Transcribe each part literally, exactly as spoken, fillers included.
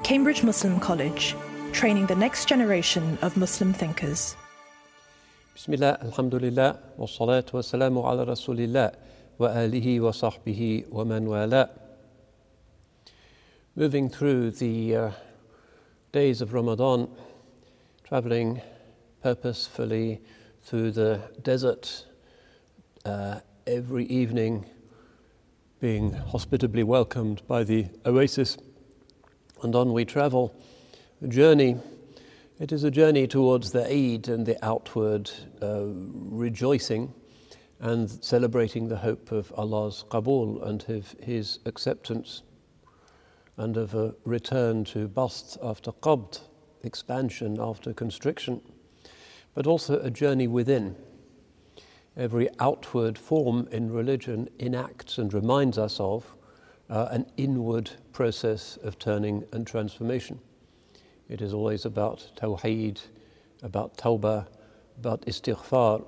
Cambridge Muslim College, training the next generation of Muslim thinkers. Bismillah, alhamdulillah, wa salatu wa salamu ala rasulillah, wa alihi wa sahbihi wa man wala. Moving through the uh, days of Ramadan, traveling purposefully through the desert, uh, every evening being hospitably welcomed by the oasis, and on we travel. A journey, it is a journey towards the Eid and the outward uh, rejoicing and celebrating the hope of Allah's Qabul and of His acceptance, and of a return to Bast after Qabd, expansion after constriction, but also a journey within. Every outward form in religion enacts and reminds us of uh, an inward process of turning and transformation. It is always about tawheed, about tawbah, about istighfar.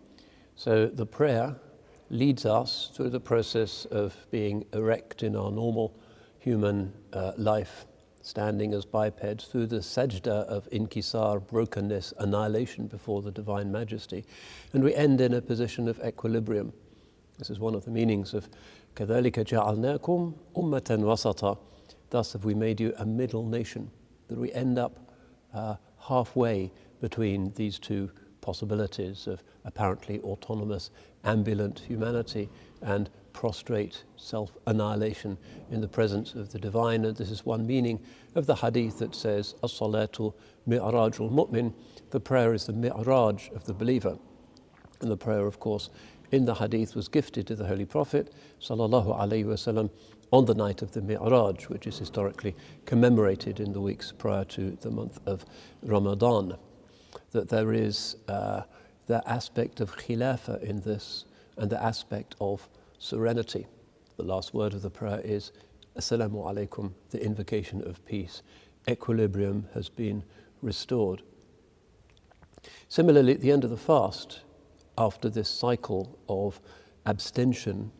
So the prayer leads us through the process of being erect in our normal human uh, life, standing as bipeds, through the sajda of inkisar, brokenness, annihilation before the Divine Majesty. And we end in a position of equilibrium. This is one of the meanings of كَذَلِكَ جَعَلْنَاكُمْ أُمَّةً وَسَطًا. Thus have we made you a middle nation, that we end up uh, halfway between these two possibilities of apparently autonomous, ambulant humanity and prostrate self-annihilation in the presence of the divine. And this is one meaning of the hadith that says, as-salatu mi'rajul mu'min, the prayer is the mi'raj of the believer. And the prayer, of course, in the hadith was gifted to the Holy Prophet sallallahu alaihi wasallam on the night of the Mi'raj, which is historically commemorated in the weeks prior to the month of Ramadan. That there is uh, the aspect of khilafah in this and the aspect of serenity. The last word of the prayer is Assalamu alaikum, the invocation of peace. Equilibrium has been restored. Similarly, at the end of the fast, after this cycle of abstention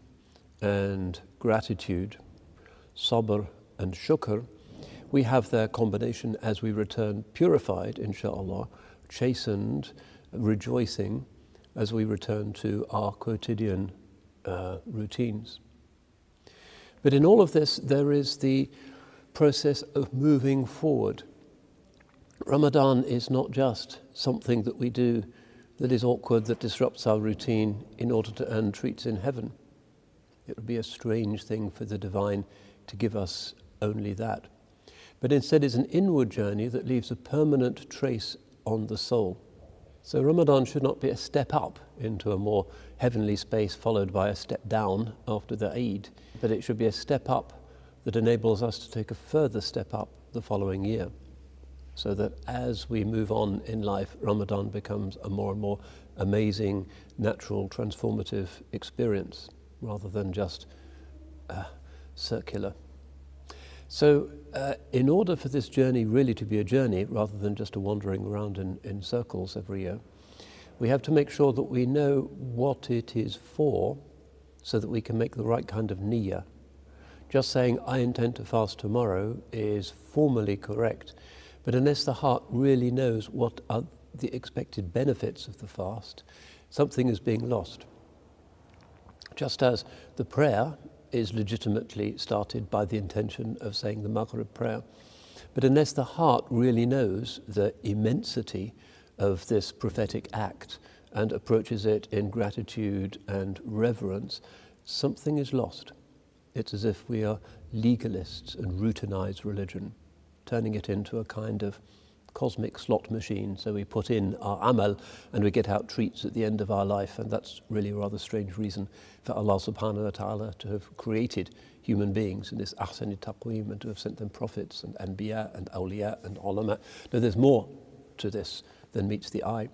and gratitude, sabr and shukr, we have their combination as we return purified, inshallah, chastened, rejoicing, as we return to our quotidian uh, routines. But in all of this, there is the process of moving forward. Ramadan is not just something that we do that is awkward, that disrupts our routine in order to earn treats in heaven. It would be a strange thing for the divine to give us only that. But instead is an inward journey that leaves a permanent trace on the soul. So Ramadan should not be a step up into a more heavenly space followed by a step down after the Eid, but it should be a step up that enables us to take a further step up the following year, so that as we move on in life, Ramadan becomes a more and more amazing, natural, transformative experience, rather than just uh, circular. So uh, in order for this journey really to be a journey, rather than just a wandering around in, in circles every year, we have to make sure that we know what it is for, so that we can make the right kind of niyyah. Just saying, I intend to fast tomorrow is formally correct, but unless the heart really knows what are the expected benefits of the fast, something is being lost. Just as the prayer is legitimately started by the intention of saying the Maghrib prayer, but unless the heart really knows the immensity of this prophetic act and approaches it in gratitude and reverence, something is lost. It's as if we are legalists and routinized religion, turning it into a kind of cosmic slot machine. So we put in our amal and we get out treats at the end of our life, and that's really a rather strange reason for Allah subhanahu wa ta'ala to have created human beings in this ahsani taqweem and to have sent them prophets and anbiya and awliya and ulama. No, there's more to this than meets the eye.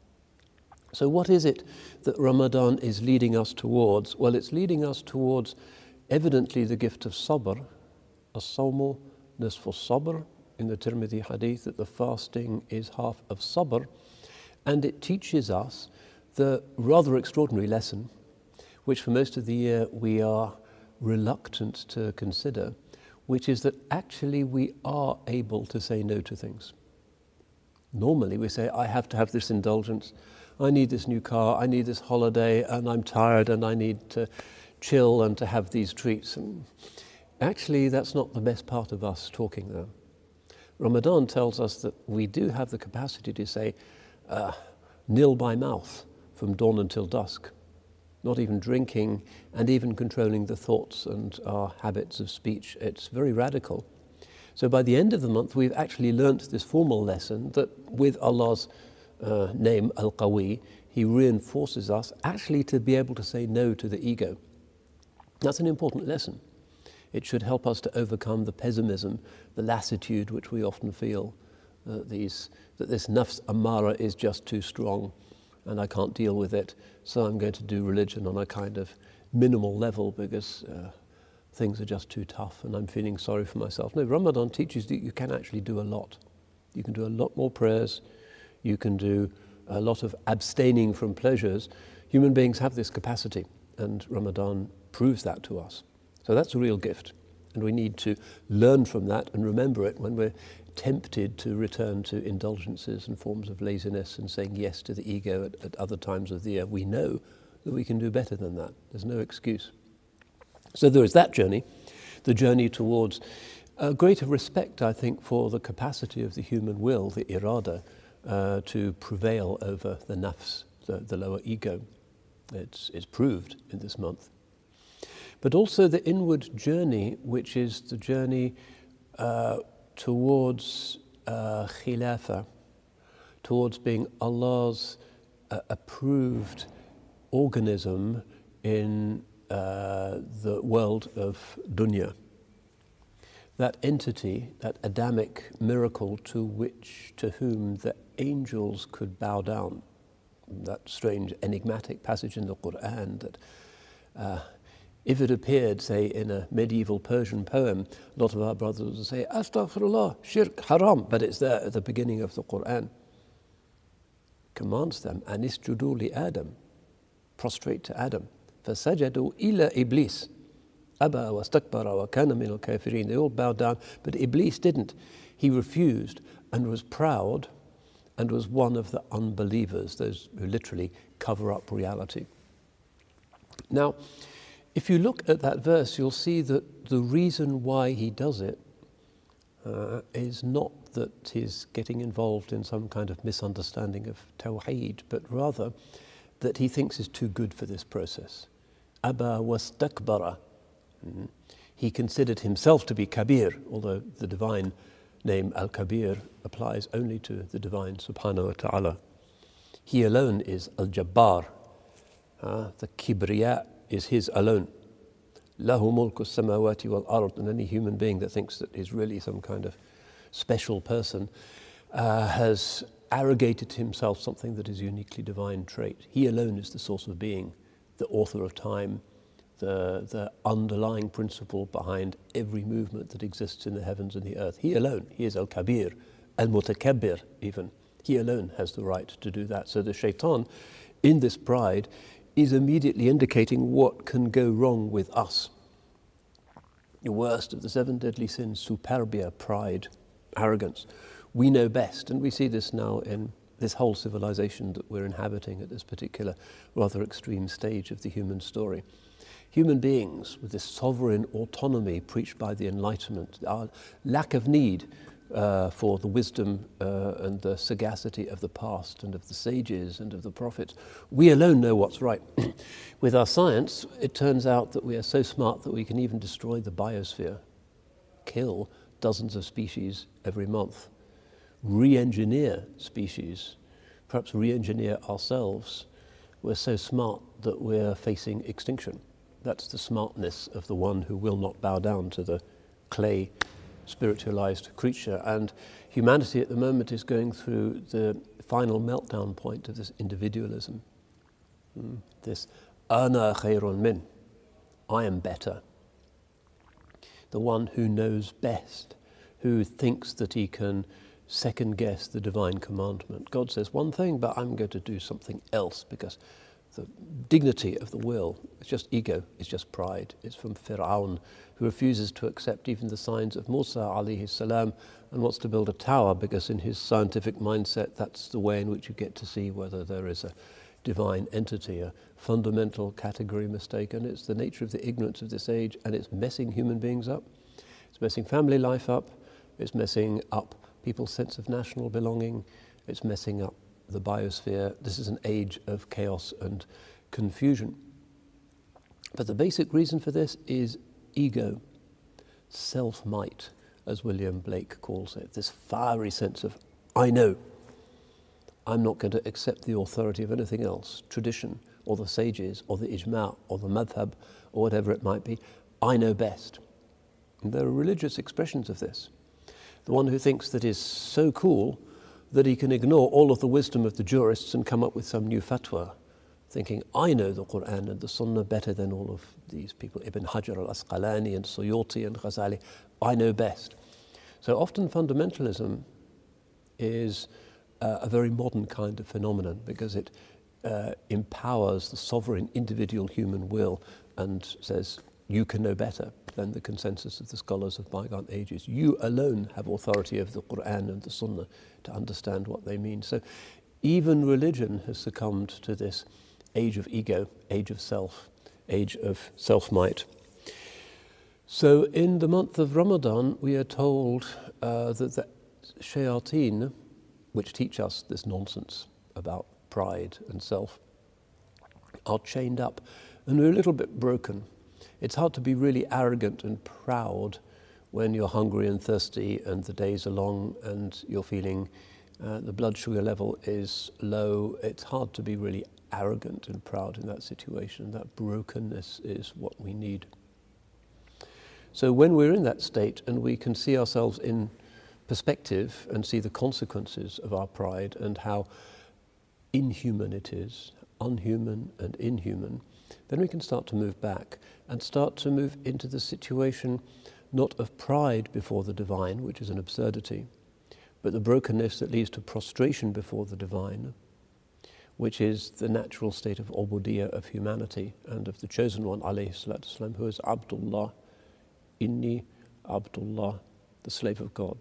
So what is it that Ramadan is leading us towards? Well, it's leading us towards evidently the gift of sabr, as-sawmu nisfu sabr, in the Tirmidhi hadith, that the fasting is half of sabr, and it teaches us the rather extraordinary lesson, which for most of the year we are reluctant to consider, which is that actually we are able to say no to things. Normally we say, I have to have this indulgence, I need this new car, I need this holiday, and I'm tired and I need to chill and to have these treats. And actually, that's not the best part of us talking there. Ramadan tells us that we do have the capacity to say, uh, nil by mouth from dawn until dusk, not even drinking and even controlling the thoughts and our habits of speech. It's very radical. So by the end of the month, we've actually learnt this formal lesson that with Allah's uh, name, Al-Qawi, He reinforces us actually to be able to say no to the ego. That's an important lesson. It should help us to overcome the pessimism, the lassitude which we often feel, uh, these, that this nafs amara is just too strong and I can't deal with it, so I'm going to do religion on a kind of minimal level because uh, things are just too tough and I'm feeling sorry for myself. No, Ramadan teaches that you can actually do a lot. You can do a lot more prayers, you can do a lot of abstaining from pleasures. Human beings have this capacity, and Ramadan proves that to us. So that's a real gift, and we need to learn from that and remember it when we're tempted to return to indulgences and forms of laziness and saying yes to the ego at, at other times of the year. We know that we can do better than that. There's no excuse. So there is that journey, the journey towards a greater respect, I think, for the capacity of the human will, the irada, uh, to prevail over the nafs, the, the lower ego. It's, it's proved in this month. But also the inward journey, which is the journey uh, towards uh, khilafah, towards being Allah's uh, approved organism in uh, the world of dunya. That entity, that Adamic miracle to which, to whom the angels could bow down. That strange enigmatic passage in the Quran that uh, if it appeared, say, in a medieval Persian poem, a lot of our brothers would say, Astaghfirullah, shirk, haram, but it's there at the beginning of the Quran. Commands them, Anisjudu li Adam, prostrate to Adam. Fasajadu ila Iblis, Aba wa stakbara wa kana min al-kafirin. They all bowed down, but Iblis didn't. He refused and was proud and was one of the unbelievers, those who literally cover up reality. Now, if you look at that verse, you'll see that the reason why he does it uh, is not that he's getting involved in some kind of misunderstanding of Tawheed, but rather that he thinks is too good for this process. Aba wastakbara. Mm. He considered himself to be Kabir, although the divine name Al-Kabir applies only to the divine Subhanahu wa Ta'ala. He alone is Al-Jabbar. Uh, the Kibriya is his alone. Lahu mulku samawati wal ard. And any human being that thinks that he's really some kind of special person uh, has arrogated to himself something that is a uniquely divine trait. He alone is the source of being, the author of time, the, the underlying principle behind every movement that exists in the heavens and the earth. He alone, he is Al-Kabir, Al-Mutakabbir even. He alone has the right to do that. So the shaitan, in this pride, is immediately indicating what can go wrong with us. The worst of the seven deadly sins, superbia, pride, arrogance. We know best, and we see this now in this whole civilization that we're inhabiting at this particular rather extreme stage of the human story. Human beings with this sovereign autonomy preached by the Enlightenment, our lack of need uh, for the wisdom uh, and the sagacity of the past and of the sages and of the prophets. We alone know what's right. With our science, it turns out that we are so smart that we can even destroy the biosphere, kill dozens of species every month, re-engineer species, perhaps re-engineer ourselves. We're so smart that we're facing extinction. That's the smartness of the one who will not bow down to the clay spiritualized creature. And humanity at the moment is going through the final meltdown point of this individualism. Mm. This ana khayrun min, I am better. The one who knows best, who thinks that he can second guess the divine commandment. God says one thing, but I'm going to do something else because the dignity of the will. It's just ego, it's just pride. It's from Fir'aun, who refuses to accept even the signs of Musa alayhi salam and wants to build a tower because in his scientific mindset that's the way in which you get to see whether there is a divine entity, a fundamental category mistake, and it's the nature of the ignorance of this age, and it's messing human beings up. It's messing family life up, it's messing up people's sense of national belonging, it's messing up the biosphere. This is an age of chaos and confusion. But the basic reason for this is ego, self-might, as William Blake calls it, this fiery sense of, I know. I'm not going to accept the authority of anything else, tradition, or the sages, or the ijma', or the madhab, or whatever it might be. I know best. And there are religious expressions of this. The one who thinks that is so cool that he can ignore all of the wisdom of the jurists and come up with some new fatwa, thinking, I know the Quran and the Sunnah better than all of these people, Ibn Hajar al-Asqalani and Suyuti and Ghazali. I know best. So often fundamentalism is uh, a very modern kind of phenomenon because it uh, empowers the sovereign individual human will and says, you can know better than the consensus of the scholars of bygone ages. You alone have authority over the Quran and the Sunnah to understand what they mean. So even religion has succumbed to this age of ego, age of self, age of self-might. So in the month of Ramadan, we are told uh, that the shayateen, which teach us this nonsense about pride and self, are chained up, and we're a little bit broken. It's hard to be really arrogant and proud when you're hungry and thirsty and the days are long and you're feeling uh, the blood sugar level is low. It's hard to be really arrogant and proud in that situation. That brokenness is what we need. So when we're in that state and we can see ourselves in perspective and see the consequences of our pride and how inhuman it is, unhuman and inhuman, then we can start to move back and start to move into the situation not of pride before the divine, which is an absurdity, but the brokenness that leads to prostration before the divine, which is the natural state of ubudiyya of humanity and of the chosen one, alayhi salatu wasalam, who is Abdullah, inni Abdullah, the slave of God.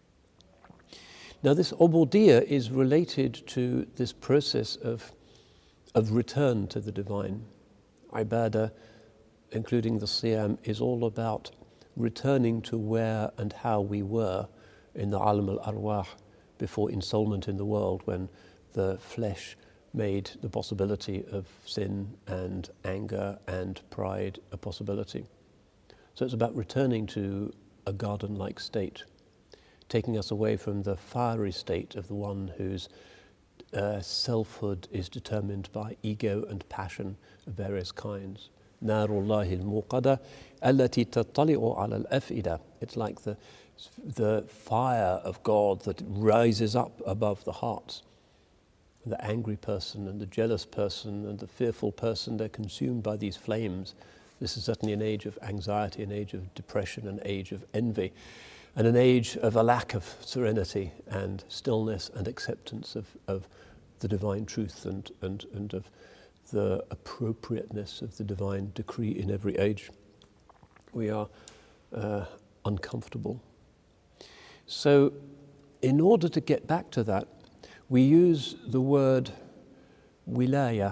Now this ubudiyya is related to this process of, of return to the divine. Ibadah, including the siyam, is all about returning to where and how we were in the alam al-arwah before ensoulment in the world, when the flesh made the possibility of sin and anger and pride a possibility. So it's about returning to a garden-like state, taking us away from the fiery state of the one whose uh, selfhood is determined by ego and passion of various kinds. Narullahi al-muqada allati tattali'u ala al-af'ida. It's like the, the fire of God that rises up above the hearts. The angry person and the jealous person and the fearful person, they're consumed by these flames. This is certainly an age of anxiety, an age of depression, an age of envy, and an age of a lack of serenity and stillness and acceptance of, of the divine truth and, and, and of the appropriateness of the divine decree in every age. We are uh, uncomfortable. So in order to get back to that, we use the word wilaya.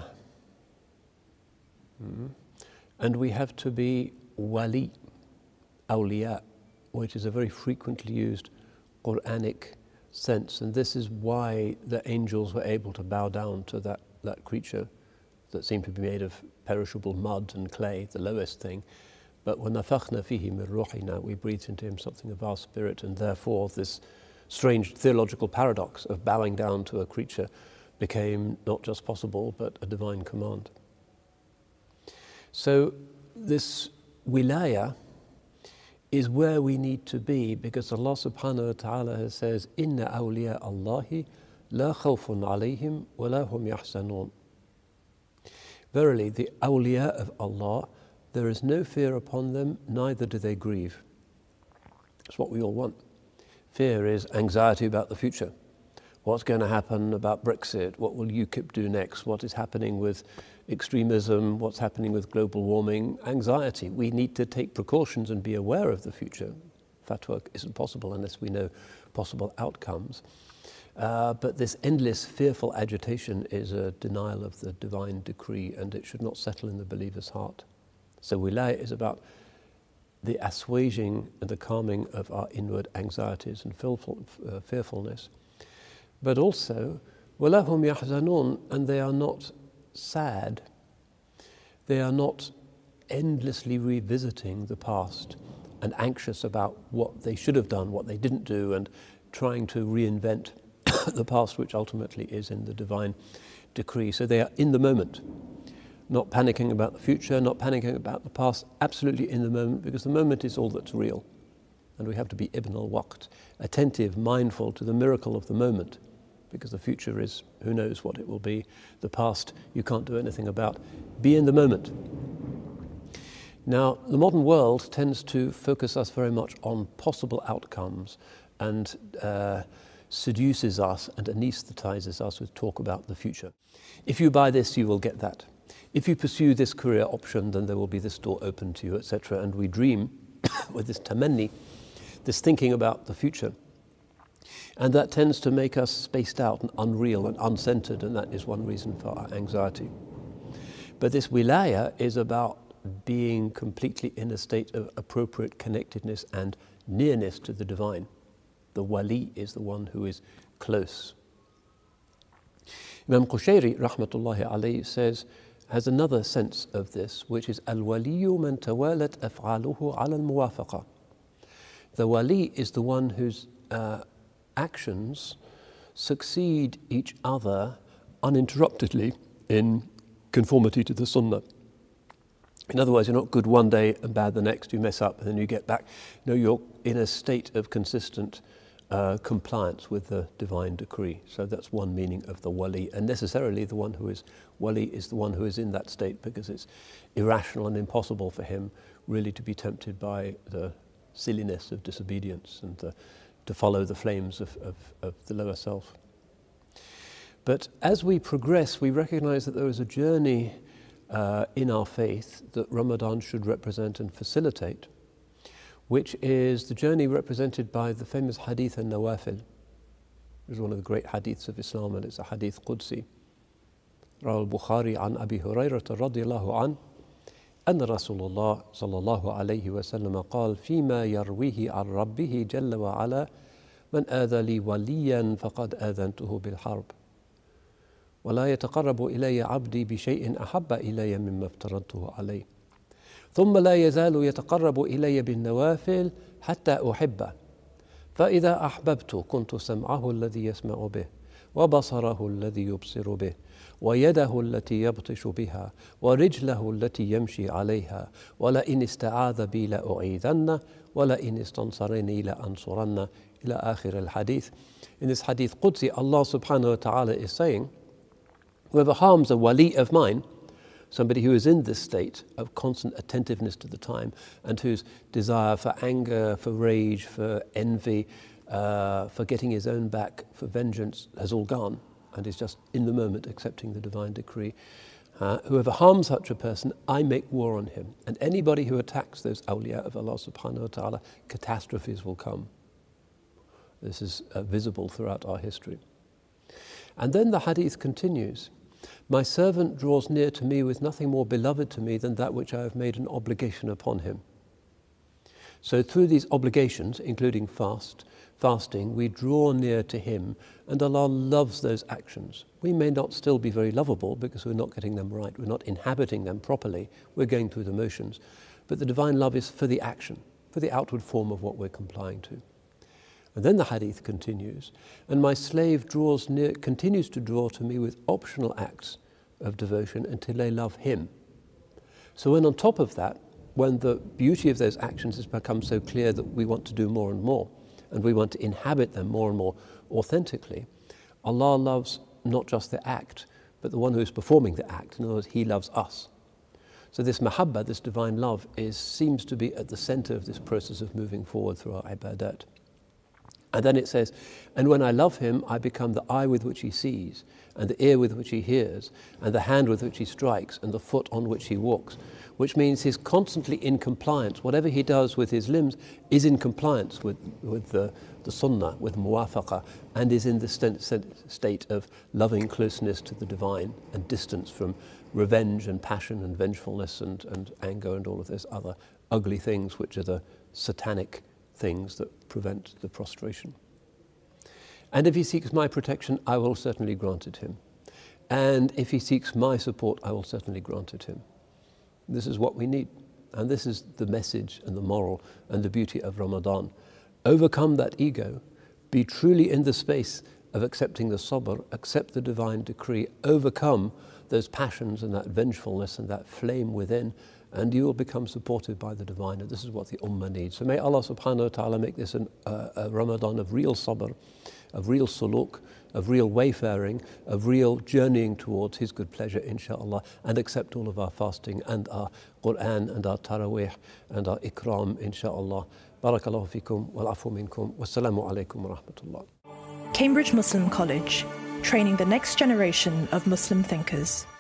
Mm-hmm. And we have to be wali, awliya, which is a very frequently used Quranic sense. And this is why the angels were able to bow down to that, that creature that seemed to be made of perishable mud and clay, the lowest thing. But وَنَفَخْنَا فِيهِ مِنْ رُوحِنَا, we breathed into him something of our spirit, and therefore this strange theological paradox of bowing down to a creature became not just possible, but a divine command. So this wilaya is where we need to be, because Allah subhanahu wa ta'ala says, Inna awliya Allahi la khawfun alayhim wa la hum yahzanun. Verily, the awliya of Allah, there is no fear upon them, neither do they grieve. That's what we all want. Fear is anxiety about the future. What's going to happen about Brexit? What will UKIP do next? What is happening with extremism? What's happening with global warming? Anxiety. We need to take precautions and be aware of the future. Fatwa isn't possible unless we know possible outcomes. Uh, but this endless fearful agitation is a denial of the divine decree, and it should not settle in the believer's heart. So wilaya is about the assuaging and the calming of our inward anxieties and fearful, uh, fearfulness. But also, وَلَهُمْ يَحْزَنُونَ, and they are not sad. They are not endlessly revisiting the past and anxious about what they should have done, what they didn't do, and trying to reinvent the past, which ultimately is in the divine decree. So they are in the moment, not panicking about the future, not panicking about the past, absolutely in the moment, because the moment is all that's real. And we have to be ibn al-waqt, attentive, mindful to the miracle of the moment, because the future is, who knows what it will be. The past, you can't do anything about. Be in the moment. Now, the modern world tends to focus us very much on possible outcomes and uh, seduces us and anesthetizes us with talk about the future. If you buy this, you will get that. If you pursue this career option, then there will be this door open to you, et cetera. And we dream with this tamanni, this thinking about the future. And that tends to make us spaced out and unreal and uncentered, and that is one reason for our anxiety. But this wilaya is about being completely in a state of appropriate connectedness and nearness to the divine. The wali is the one who is close. Imam Qushayri, rahmatullahi alayhi, says, has another sense of this, which is al-waliyu man tawalat af'aluhu ala al-muwafaqa. The wali is the one whose uh, actions succeed each other uninterruptedly in conformity to the sunnah. In other words, you're not good one day and bad the next, you mess up and then you get back. No, you're in a state of consistent uh, compliance with the divine decree. So that's one meaning of the wali. And necessarily the one who is wali is the one who is in that state, because it's irrational and impossible for him really to be tempted by the silliness of disobedience and the, to follow the flames of, of, of the lower self. But as we progress, we recognize that there is a journey uh, in our faith that Ramadan should represent and facilitate, which is the journey represented by the famous hadith al-Nawafil. It is one of the great hadiths of Islam, and it's a hadith Qudsi. Rawal Bukhari an Abi Hurayrata radiyallahu an, أن رسول الله صلى الله عليه وسلم قال فيما يرويه عن ربه جل وعلا من آذى لي وليا فقد آذنته بالحرب ولا يتقرب إلي عبدي بشيء أحب إلي مما افترضته عليه ثم لا يزال يتقرب إلي بالنوافل حتى أحبه فإذا أحببت كنت سمعه الذي يسمع به وبصره الذي يبصر به ويده التي يبطش بها ورجله التي يمشي عليها ولئن استعاذ بي لأعيذنه ولئن استنصرني لأنصرنه إلى آخر الحديث. In this hadith Qudsi, Allah subhanahu wa ta'ala is saying, whoever harms a wali of mine, somebody who is in this state of constant attentiveness to the time and whose desire for anger, for rage, for envy, uh, for getting his own back, for vengeance has all gone, and is just in the moment accepting the divine decree. Uh, whoever harms such a person, I make war on him. And anybody who attacks those awliya of Allah subhanahu wa ta'ala, catastrophes will come. This is uh, visible throughout our history. And then the hadith continues, my servant draws near to me with nothing more beloved to me than that which I have made an obligation upon him. So through these obligations, including fast, fasting, we draw near to him, and Allah loves those actions. We may not still be very lovable because we're not getting them right, we're not inhabiting them properly, we're going through the motions. But the divine love is for the action, for the outward form of what we're complying to. And then the hadith continues, and my slave draws near, continues to draw to me with optional acts of devotion until they love him. So when on top of that, when the beauty of those actions has become so clear that we want to do more and more, and we want to inhabit them more and more authentically, Allah loves not just the act, but the one who is performing the act. In other words, He loves us. So this mahabba, this divine love, is, seems to be at the center of this process of moving forward through our ibadat. And then it says, and when I love him, I become the eye with which he sees, and the ear with which he hears, and the hand with which he strikes, and the foot on which he walks, which means he's constantly in compliance. Whatever he does with his limbs is in compliance with, with the, the sunnah, with muwafaqa, and is in the st- state of loving closeness to the divine and distance from revenge and passion and vengefulness and, and anger and all of those other ugly things which are the satanic things that prevent the prostration. And if he seeks my protection, I will certainly grant it him. And if he seeks my support, I will certainly grant it him. This is what we need. And this is the message and the moral and the beauty of Ramadan. Overcome that ego. Be truly in the space of accepting the sabr, accept the divine decree, overcome those passions and that vengefulness and that flame within, and you will become supported by the divine. And this is what the ummah needs. So may Allah subhanahu wa ta'ala make this an, uh, a Ramadan of real sabr, of real suluk, of real wayfaring, of real journeying towards his good pleasure, inshaAllah, and accept all of our fasting and our Qur'an and our Taraweeh and our Ikram, inshaAllah. Barakallahu fikum, wal afu minkum, wassalamu alaikum wa rahmatullah. Cambridge Muslim College, training the next generation of Muslim thinkers.